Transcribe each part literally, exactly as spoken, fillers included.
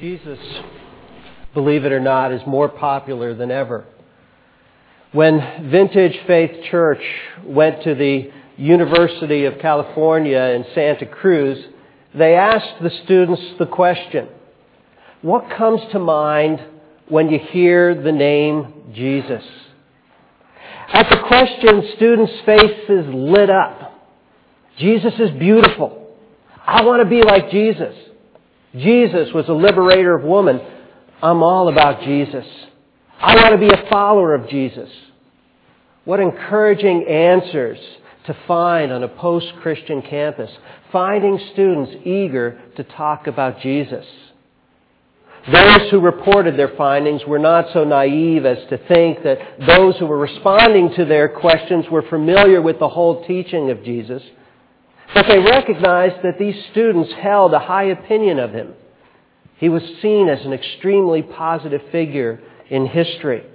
Jesus, believe it or not, is more popular than ever. When Vintage Faith Church went to the University of California in Santa Cruz, they asked the students the question, what comes to mind when you hear the name Jesus? At the question, students' faces lit up. Jesus is beautiful. I want to be like Jesus. Jesus was a liberator of women. I'm all about Jesus. I want to be a follower of Jesus. What encouraging answers to find on a post-Christian campus, finding students eager to talk about Jesus. Those who reported their findings were not so naive as to think that those who were responding to their questions were familiar with the whole teaching of Jesus. But they recognized that these students held a high opinion of him. He was seen as an extremely positive figure in history.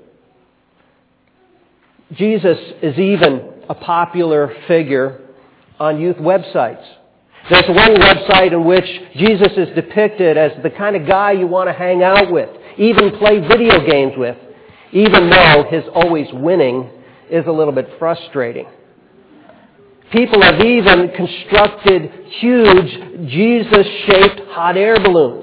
Jesus is even a popular figure on youth websites. There's one website in which Jesus is depicted as the kind of guy you want to hang out with, even play video games with, even though his always winning is a little bit frustrating. People have even constructed huge Jesus-shaped hot air balloons.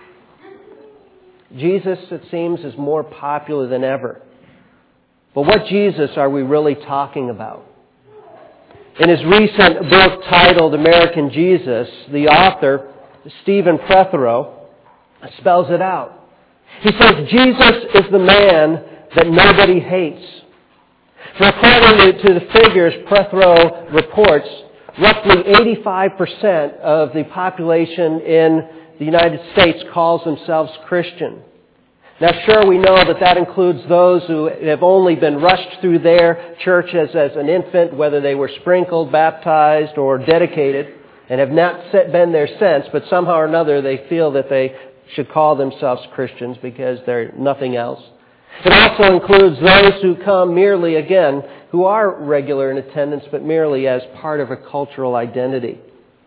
Jesus, it seems, is more popular than ever. But what Jesus are we really talking about? In his recent book titled American Jesus, the author, Stephen Prothero, spells it out. He says, Jesus is the man that nobody hates. For according to the figures Prothero reports, roughly eighty-five percent of the population in the United States calls themselves Christian. Now, sure, we know that that includes those who have only been rushed through their churches as an infant, whether they were sprinkled, baptized, or dedicated, and have not been there since, but somehow or another they feel that they should call themselves Christians because they're nothing else. It also includes those who come merely, again, who are regular in attendance, but merely as part of a cultural identity.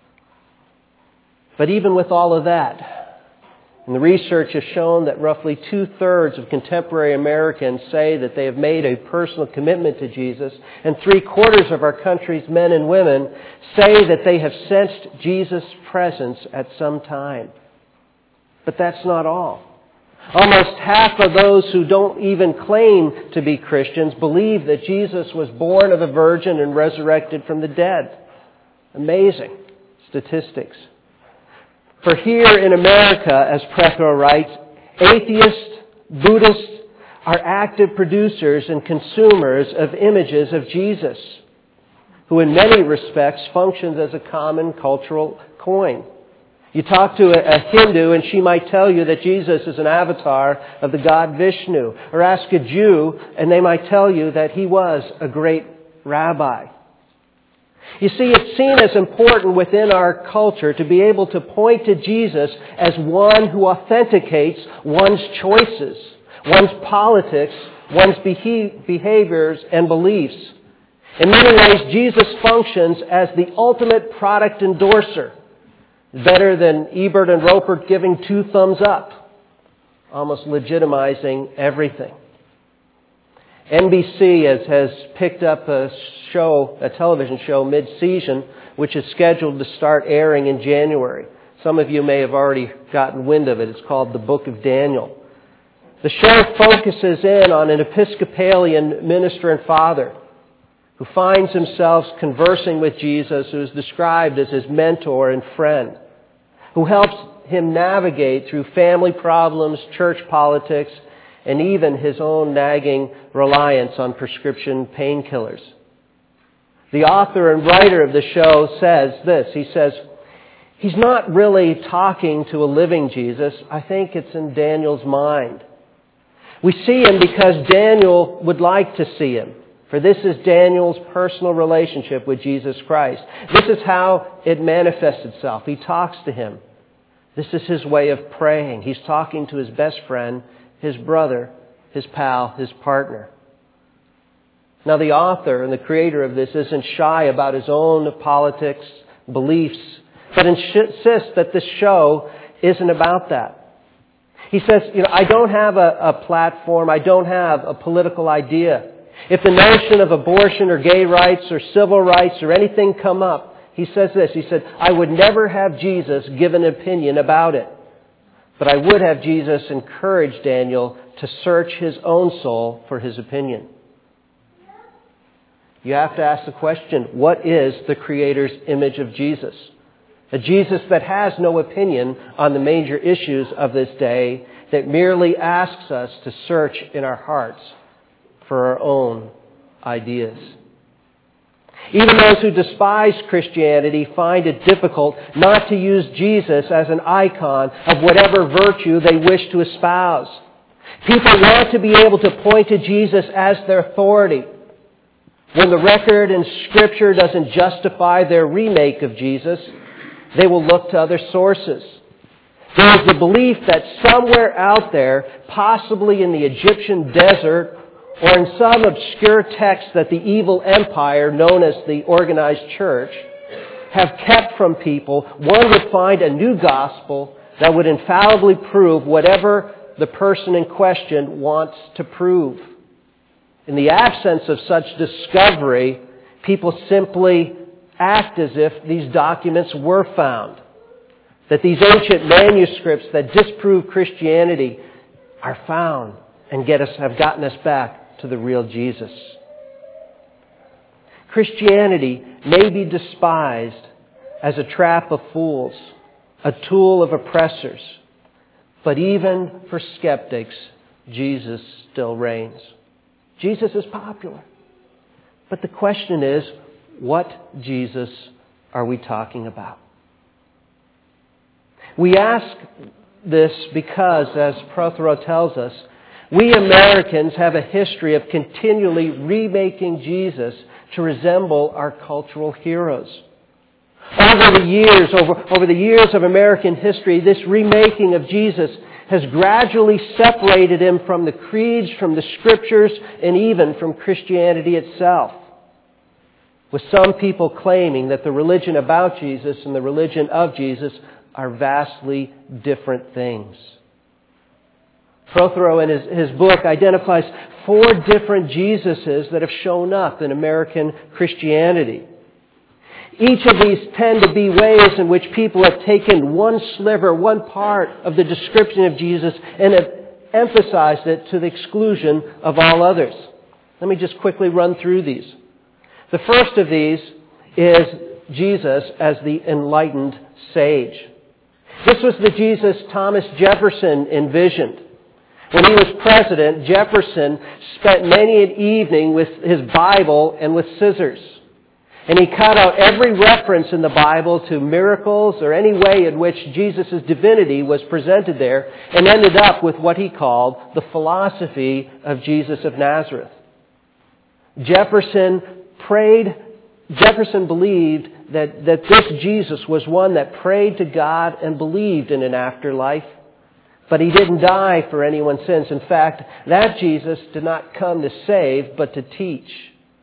But even with all of that, and the research has shown that roughly two-thirds of contemporary Americans say that they have made a personal commitment to Jesus, and three-quarters of our country's men and women say that they have sensed Jesus' presence at some time. But that's not all. Almost half of those who don't even claim to be Christians believe that Jesus was born of a virgin and resurrected from the dead. Amazing statistics. For here in America, as Prothero writes, atheists, Buddhists are active producers and consumers of images of Jesus, who in many respects functions as a common cultural coin. You talk to a, a Hindu and she might tell you that Jesus is an avatar of the god Vishnu. Or ask a Jew and they might tell you that he was a great rabbi. You see, it's seen as important within our culture to be able to point to Jesus as one who authenticates one's choices, one's politics, one's behe- behaviors and beliefs. In many ways, Jesus functions as the ultimate product endorser. Better than Ebert and Roper giving two thumbs up, almost legitimizing everything. N B C has, has picked up a show, a television show mid-season, which is scheduled to start airing in January. Some of you may have already gotten wind of it. It's called The Book of Daniel. The show focuses in on an Episcopalian minister and father who finds himself conversing with Jesus, who is described as his mentor and friend, who helps him navigate through family problems, church politics, and even his own nagging reliance on prescription painkillers. The author and writer of the show says this. He says, he's not really talking to a living Jesus. I think it's in Daniel's mind. We see him because Daniel would like to see him. For this is Daniel's personal relationship with Jesus Christ. This is how it manifests itself. He talks to him. This is his way of praying. He's talking to his best friend, his brother, his pal, his partner. Now, the author and the creator of this isn't shy about his own politics, beliefs, but insists that this show isn't about that. He says, you know, I don't have a, a platform. I don't have a political idea. If the notion of abortion or gay rights or civil rights or anything come up, he says this. He said, I would never have Jesus give an opinion about it. But I would have Jesus encourage Daniel to search his own soul for his opinion. You have to ask the question, what is the Creator's image of Jesus? A Jesus that has no opinion on the major issues of this day, that merely asks us to search in our hearts for our own ideas. Even those who despise Christianity find it difficult not to use Jesus as an icon of whatever virtue they wish to espouse. People want to be able to point to Jesus as their authority. When the record in Scripture doesn't justify their remake of Jesus, they will look to other sources. There is the belief that somewhere out there, possibly in the Egyptian desert or in some obscure text that the evil empire known as the organized church have kept from people, one would find a new gospel that would infallibly prove whatever the person in question wants to prove. In the absence of such discovery, people simply act as if these documents were found. That these ancient manuscripts that disprove Christianity are found and get us, have gotten us back to the real Jesus. Christianity may be despised as a trap of fools, a tool of oppressors. But even for skeptics, Jesus still reigns. Jesus is popular. But the question is, what Jesus are we talking about? We ask this because, as Prothero tells us, we Americans have a history of continually remaking Jesus to resemble our cultural heroes. Over the years, over, over the years of American history, this remaking of Jesus has gradually separated him from the creeds, from the Scriptures, and even from Christianity itself. With some people claiming that the religion about Jesus and the religion of Jesus are vastly different things. Prothero in his, his book identifies four different Jesuses that have shown up in American Christianity. Each of these tend to be ways in which people have taken one sliver, one part of the description of Jesus and have emphasized it to the exclusion of all others. Let me just quickly run through these. The first of these is Jesus as the enlightened sage. This was the Jesus Thomas Jefferson envisioned. When he was president, Jefferson spent many an evening with his Bible and with scissors. And he cut out every reference in the Bible to miracles or any way in which Jesus' divinity was presented there, and ended up with what he called the philosophy of Jesus of Nazareth. Jefferson prayed, Jefferson believed that, that this Jesus was one that prayed to God and believed in an afterlife. But he didn't die for anyone's sins. In fact, that Jesus did not come to save, but to teach.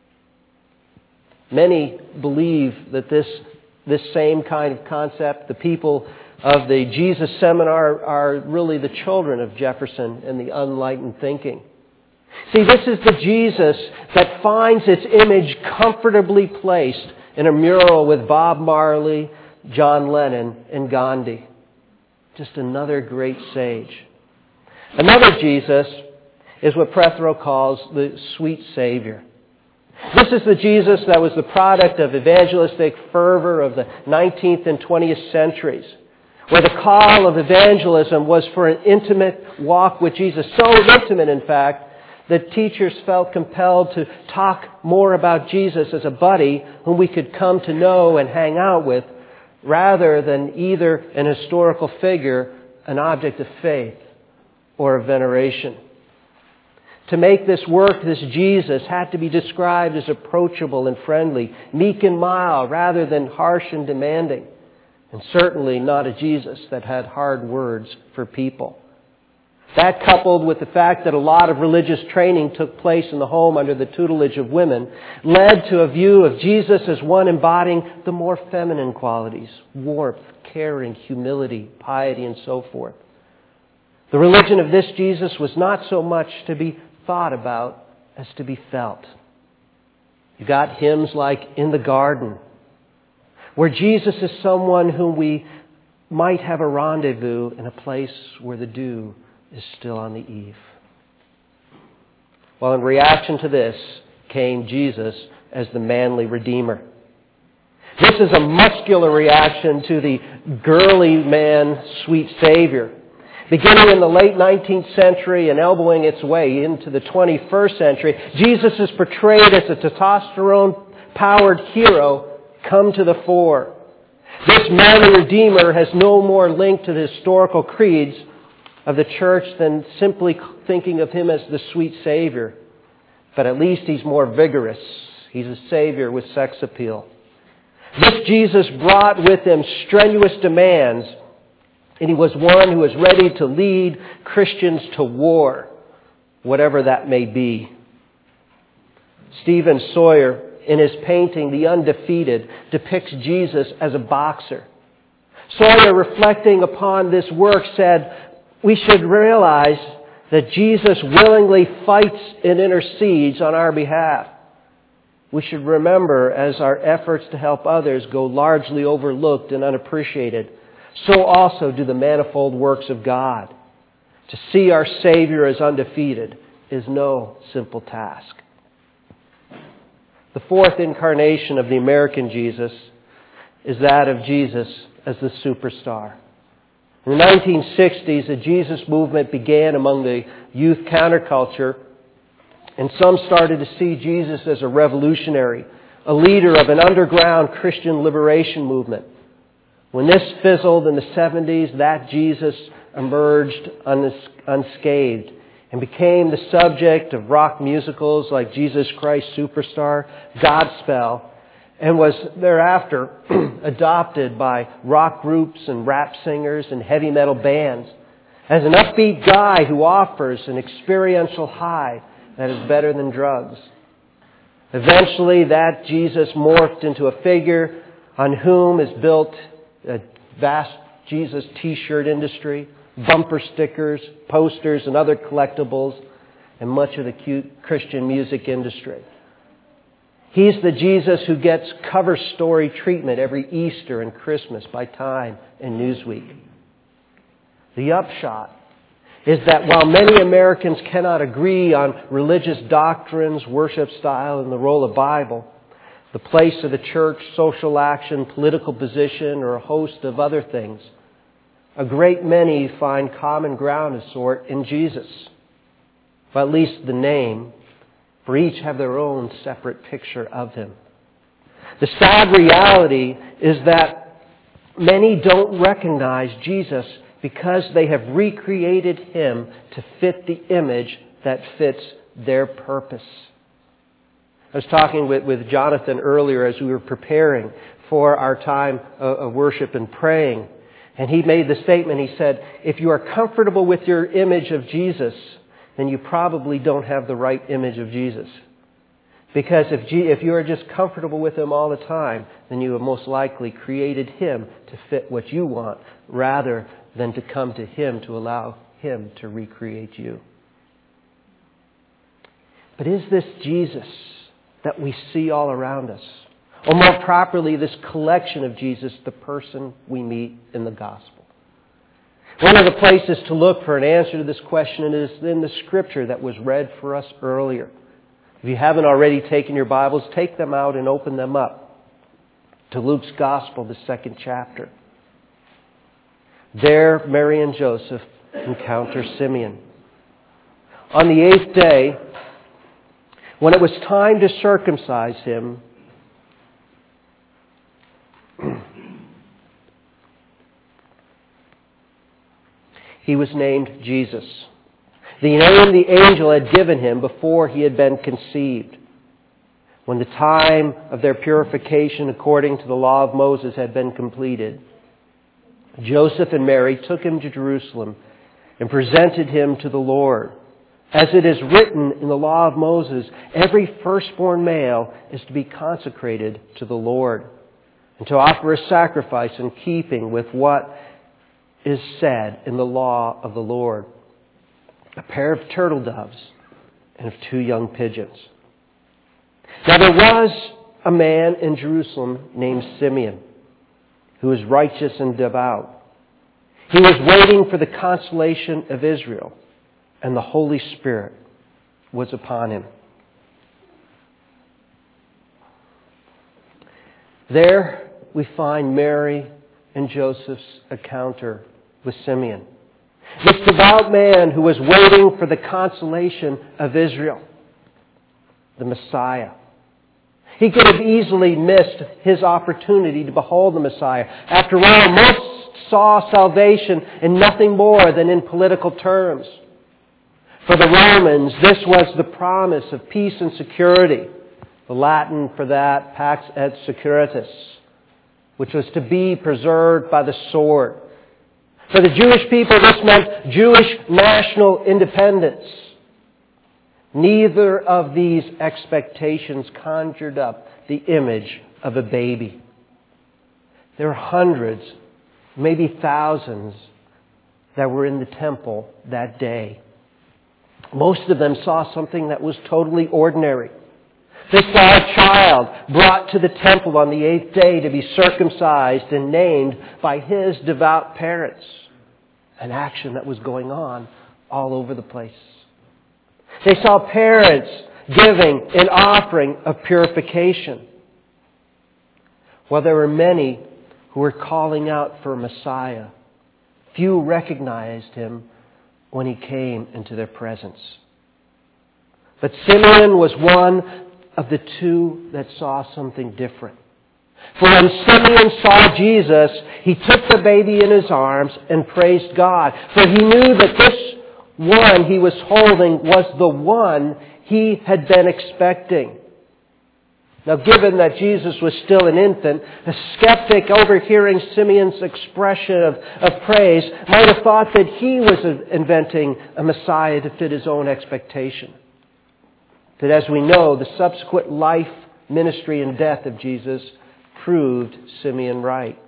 Many believe that this, this same kind of concept, the people of the Jesus Seminar, are really the children of Jefferson and the unenlightened thinking. See, this is the Jesus that finds its image comfortably placed in a mural with Bob Marley, John Lennon, and Gandhi. Just another great sage. Another Jesus is what Prothero calls the sweet Savior. This is the Jesus that was the product of evangelistic fervor of the nineteenth and twentieth centuries, where the call of evangelism was for an intimate walk with Jesus. So intimate, in fact, that teachers felt compelled to talk more about Jesus as a buddy whom we could come to know and hang out with, rather than either an historical figure, an object of faith, or of veneration. To make this work, this Jesus had to be described as approachable and friendly, meek and mild, rather than harsh and demanding. And certainly not a Jesus that had hard words for people. That, coupled with the fact that a lot of religious training took place in the home under the tutelage of women, led to a view of Jesus as one embodying the more feminine qualities: warmth, caring, humility, piety, and so forth. The religion of this Jesus was not so much to be thought about as to be felt. You got hymns like In the Garden, where Jesus is someone whom we might have a rendezvous in a place where the dew is still on the eve. Well, in reaction to this came Jesus as the manly Redeemer. This is a muscular reaction to the girly man, sweet Savior. Beginning in the late nineteenth century and elbowing its way into the twenty-first century, Jesus is portrayed as a testosterone-powered hero come to the fore. This manly Redeemer has no more link to the historical creeds of the church than simply thinking of him as the sweet Savior. But at least he's more vigorous. He's a Savior with sex appeal. This Jesus brought with him strenuous demands, and he was one who was ready to lead Christians to war, whatever that may be. Stephen Sawyer, in his painting, The Undefeated, depicts Jesus as a boxer. Sawyer, reflecting upon this work, said, "We should realize that Jesus willingly fights and intercedes on our behalf. We should remember, as our efforts to help others go largely overlooked and unappreciated, so also do the manifold works of God. To see our Savior as undefeated is no simple task." The fourth incarnation of the American Jesus is that of Jesus as the superstar. In the nineteen sixties, the Jesus movement began among the youth counterculture, and some started to see Jesus as a revolutionary, a leader of an underground Christian liberation movement. When this fizzled in the seventies, that Jesus emerged unscathed and became the subject of rock musicals like Jesus Christ Superstar, Godspell, and was thereafter adopted by rock groups and rap singers and heavy metal bands as an upbeat guy who offers an experiential high that is better than drugs. Eventually, that Jesus morphed into a figure on whom is built a vast Jesus t-shirt industry, bumper stickers, posters, and other collectibles, and much of the cute Christian music industry. He's the Jesus who gets cover story treatment every Easter and Christmas by Time and Newsweek. The upshot is that while many Americans cannot agree on religious doctrines, worship style, and the role of Bible, the place of the church, social action, political position, or a host of other things, a great many find common ground of sort in Jesus. But at least the name, for each have their own separate picture of him. The sad reality is that many don't recognize Jesus because they have recreated him to fit the image that fits their purpose. I was talking with, with Jonathan earlier as we were preparing for our time of worship and praying. And he made the statement, he said, if you are comfortable with your image of Jesus, then you probably don't have the right image of Jesus. Because if G- if you are just comfortable with him all the time, then you have most likely created him to fit what you want, rather than to come to him to allow him to recreate you. But is this Jesus that we see all around us? Or more properly, this collection of Jesus, the person we meet in the gospel? One of the places to look for an answer to this question is in the scripture that was read for us earlier. If you haven't already taken your Bibles, take them out and open them up to Luke's Gospel, the second chapter. There, Mary and Joseph encounter Simeon. On the eighth day, when it was time to circumcise him, he was named Jesus, the name the angel had given him before he had been conceived. When the time of their purification according to the law of Moses had been completed, Joseph and Mary took him to Jerusalem and presented him to the Lord. As it is written in the law of Moses, every firstborn male is to be consecrated to the Lord and to offer a sacrifice in keeping with what is said in the law of the Lord. A pair of turtle doves and of two young pigeons. Now there was a man in Jerusalem named Simeon who was righteous and devout. He was waiting for the consolation of Israel, and the Holy Spirit was upon him. There we find Mary and Joseph's encounter with Simeon. This devout man who was waiting for the consolation of Israel, the Messiah. He could have easily missed his opportunity to behold the Messiah. After all, most saw salvation in nothing more than in political terms. For the Romans, this was the promise of peace and security. The Latin for that, pax et securitas, which was to be preserved by the sword. For the Jewish people, this meant Jewish national independence. Neither of these expectations conjured up the image of a baby. There are hundreds, maybe thousands, that were in the temple that day. Most of them saw something that was totally ordinary. They saw a child brought to the temple on the eighth day to be circumcised and named by his devout parents. An action that was going on all over the place. They saw parents giving an offering of purification. While there were many who were calling out for a Messiah, few recognized him when he came into their presence. But Simeon was one of the two that saw something different. For when Simeon saw Jesus, he took the baby in his arms and praised God. For he knew that this one he was holding was the one he had been expecting. Now, given that Jesus was still an infant, a skeptic overhearing Simeon's expression of, of praise might have thought that he was inventing a Messiah to fit his own expectation. But as we know, the subsequent life, ministry, and death of Jesus proved Simeon right.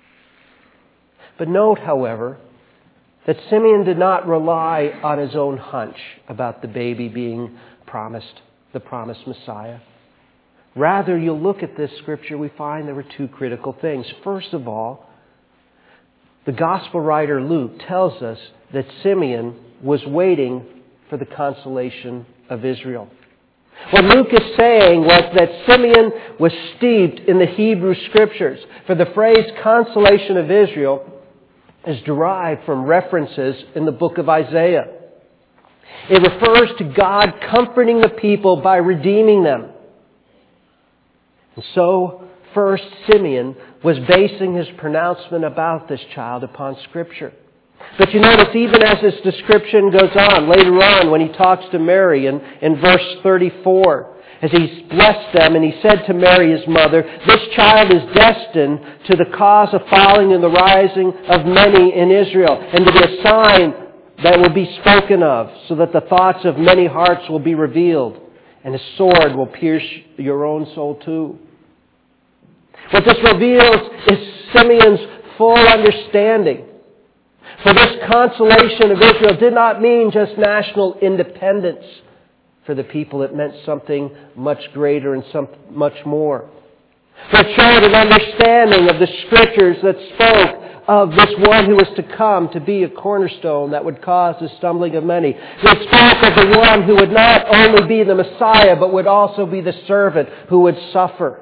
But note, however, that Simeon did not rely on his own hunch about the baby being promised, the promised Messiah. Rather, you'll look at this scripture, we find there were two critical things. First of all, the gospel writer Luke tells us that Simeon was waiting for the consolation of Israel. What Luke is saying was that Simeon was steeped in the Hebrew Scriptures. For the phrase consolation of Israel is derived from references in the book of Isaiah. It refers to God comforting the people by redeeming them. And so, first, Simeon was basing his pronouncement about this child upon Scripture. But you notice, even as this description goes on, later on when he talks to Mary in, in verse thirty-four, as he blessed them, and he said to Mary, his mother, "This child is destined to the cause of falling and the rising of many in Israel, and to be a sign that will be spoken of, so that the thoughts of many hearts will be revealed, and a sword will pierce your own soul too." What this reveals is Simeon's full understanding. For this consolation of Israel did not mean just national independence for the people. It meant something much greater and some much more. For it showed an understanding of the Scriptures that spoke of this one who was to come to be a cornerstone that would cause the stumbling of many. It spoke of the one who would not only be the Messiah, but would also be the servant who would suffer.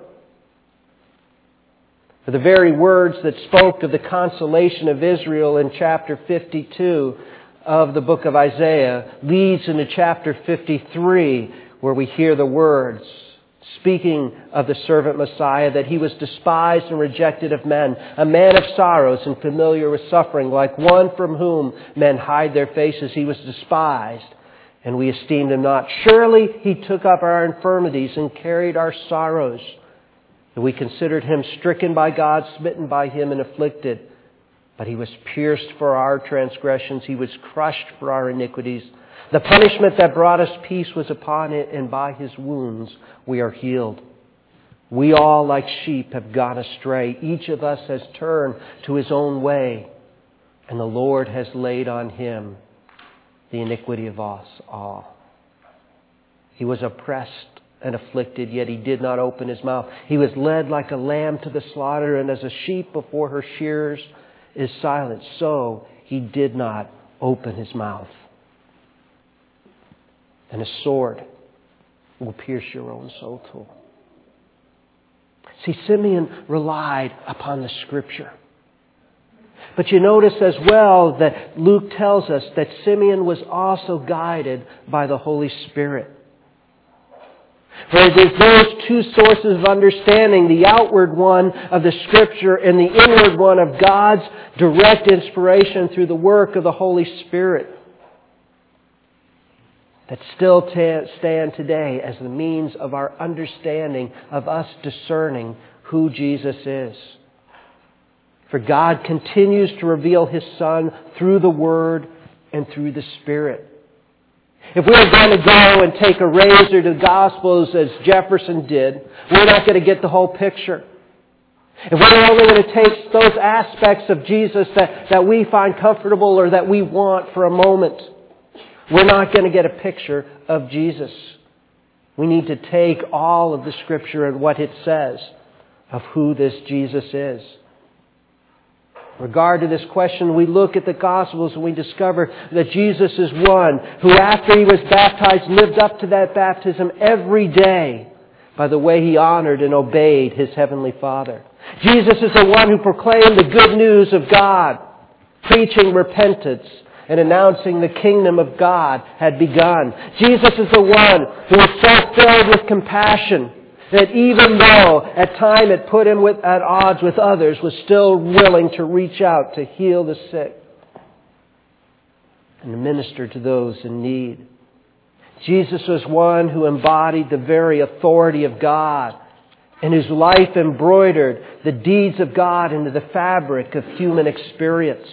For the very words that spoke of the consolation of Israel in chapter fifty-two of the book of Isaiah leads into chapter fifty-three, where we hear the words, speaking of the servant Messiah, that he was despised and rejected of men, a man of sorrows and familiar with suffering, like one from whom men hide their faces. He was despised, and we esteemed him not. Surely he took up our infirmities and carried our sorrows. And we considered him stricken by God, smitten by him, and afflicted. But he was pierced for our transgressions. He was crushed for our iniquities. The punishment that brought us peace was upon it, and by his wounds we are healed. We all, like sheep, have gone astray. Each of us has turned to his own way. And the Lord has laid on him the iniquity of us all. He was oppressed and afflicted, yet he did not open his mouth. He was led like a lamb to the slaughter, and as a sheep before her shearers is silent, so he did not open his mouth. And a sword will pierce your own soul too. See, Simeon relied upon the Scripture. But you notice as well that Luke tells us that Simeon was also guided by the Holy Spirit. For it is those two sources of understanding, the outward one of the Scripture and the inward one of God's direct inspiration through the work of the Holy Spirit, that still ta- stand today as the means of our understanding, of us discerning who Jesus is. For God continues to reveal His Son through the Word and through the Spirit. If we're going to go and take a razor to the Gospels as Jefferson did, we're not going to get the whole picture. If we're only going to take those aspects of Jesus that, that we find comfortable or that we want for a moment, we're not going to get a picture of Jesus. We need to take all of the Scripture and what it says of who this Jesus is. In regard to this question, we look at the Gospels and we discover that Jesus is one who, after He was baptized, lived up to that baptism every day by the way He honored and obeyed His Heavenly Father. Jesus is the one who proclaimed the good news of God, preaching repentance and announcing the kingdom of God had begun. Jesus is the one who was so filled with compassion that even though at time it put him with, at odds with others, was still willing to reach out to heal the sick and to minister to those in need. Jesus was one who embodied the very authority of God and whose life embroidered the deeds of God into the fabric of human experience.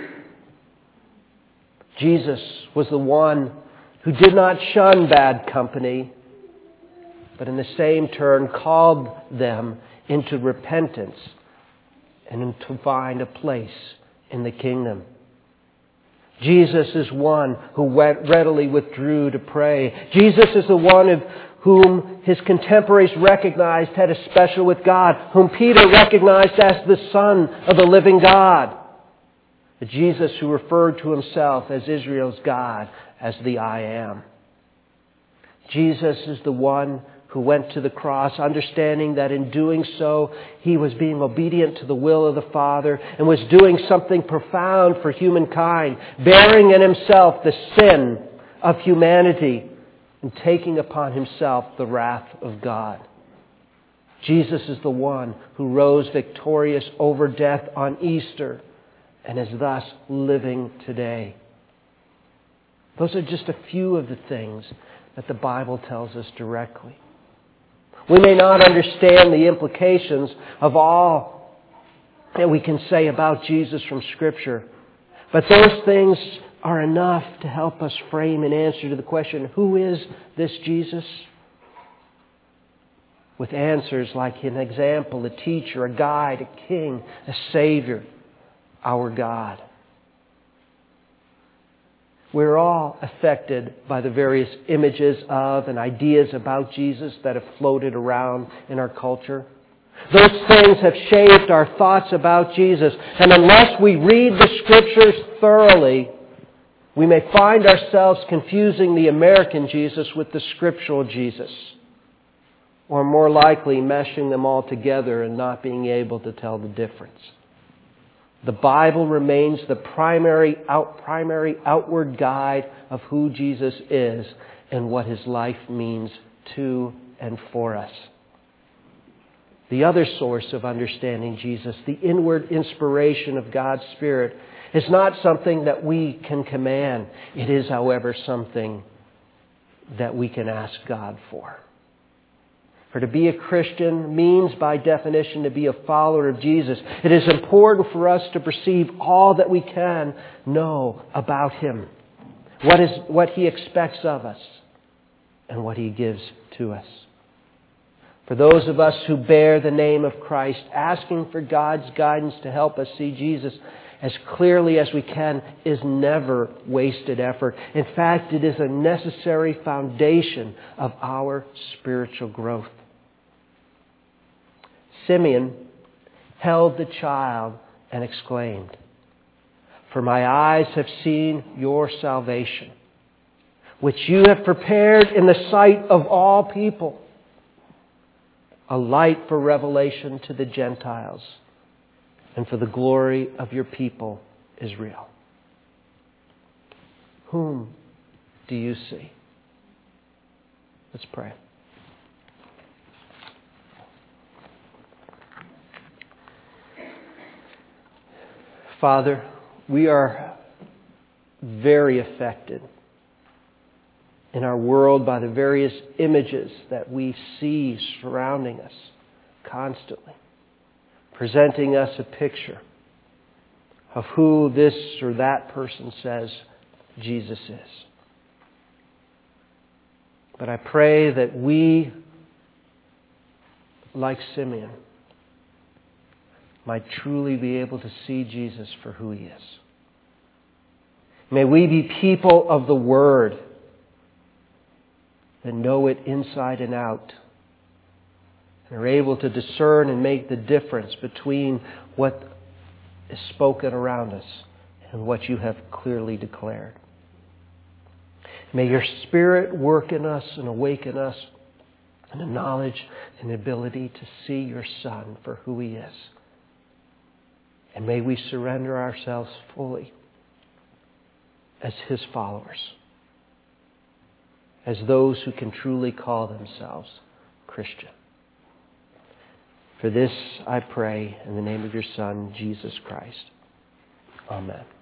Jesus was the one who did not shun bad company, but in the same turn called them into repentance and to find a place in the kingdom. Jesus is one who readily withdrew to pray. Jesus is the one of whom his contemporaries recognized had a special with God, whom Peter recognized as the Son of the living God. The Jesus who referred to himself as Israel's God, as the I Am. Jesus is the one who went to the cross, understanding that in doing so, He was being obedient to the will of the Father and was doing something profound for humankind, bearing in Himself the sin of humanity and taking upon Himself the wrath of God. Jesus is the one who rose victorious over death on Easter and is thus living today. Those are just a few of the things that the Bible tells us directly. We may not understand the implications of all that we can say about Jesus from Scripture, but those things are enough to help us frame an answer to the question, who is this Jesus? With answers like an example, a teacher, a guide, a king, a savior, our God. We're all affected by the various images of and ideas about Jesus that have floated around in our culture. Those things have shaped our thoughts about Jesus. And unless we read the Scriptures thoroughly, we may find ourselves confusing the American Jesus with the scriptural Jesus. Or more likely, meshing them all together and not being able to tell the difference. The Bible remains the primary, out, primary outward guide of who Jesus is and what His life means to and for us. The other source of understanding Jesus, the inward inspiration of God's Spirit, is not something that we can command. It is, however, something that we can ask God for. For to be a Christian means, by definition, to be a follower of Jesus. It is important for us to perceive all that we can know about Him, what is what He expects of us, and what He gives to us. For those of us who bear the name of Christ, asking for God's guidance to help us see Jesus as clearly as we can, is never wasted effort. In fact, it is a necessary foundation of our spiritual growth. Simeon held the child and exclaimed, "For my eyes have seen your salvation, which you have prepared in the sight of all people, a light for revelation to the Gentiles and for the glory of your people, Israel." Whom do you see? Let's pray. Father, we are very affected in our world by the various images that we see surrounding us constantly, presenting us a picture of who this or that person says Jesus is. But I pray that we, like Simeon, might truly be able to see Jesus for who He is. May we be people of the Word that know it inside and out and are able to discern and make the difference between what is spoken around us and what you have clearly declared. May your Spirit work in us and awaken us in the knowledge and ability to see your Son for who He is. And may we surrender ourselves fully as His followers, as those who can truly call themselves Christian. For this I pray in the name of your Son, Jesus Christ. Amen.